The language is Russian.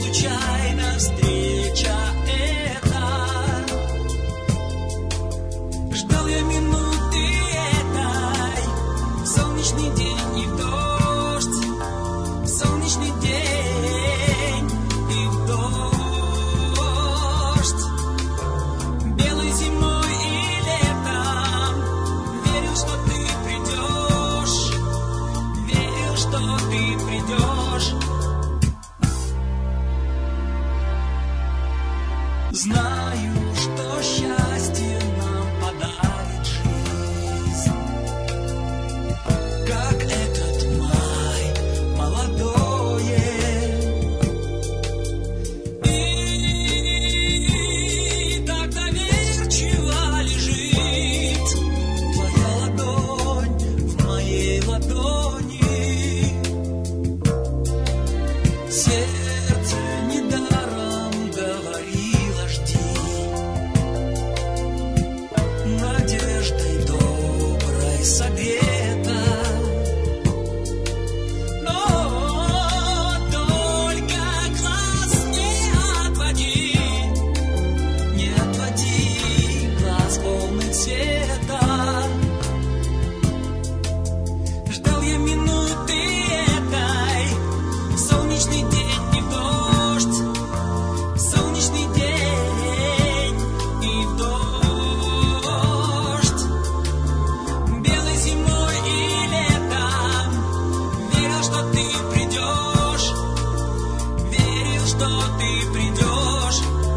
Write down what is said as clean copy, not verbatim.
случайно встреча эта. Ждал я минуты этой, в солнечный день и в дождь, в солнечный день и в дождь, белой зимой и летом. Верил, что ты придешь, верил, что ты придешь. Знаю, что счастье нам подарит жизнь, как этот май молодое. И так доверчиво лежит твоя ладонь в моей ладони. Сердце недаром говорило: жди, надеждой доброй согрета. Но только глаз не отводи глаз полных света. Ждал я минуты этой, в солнечный день и в дождь, в солнечный день и в дождь, белой зимой и летом. Верил, что ты придешь, верил, что ты придешь.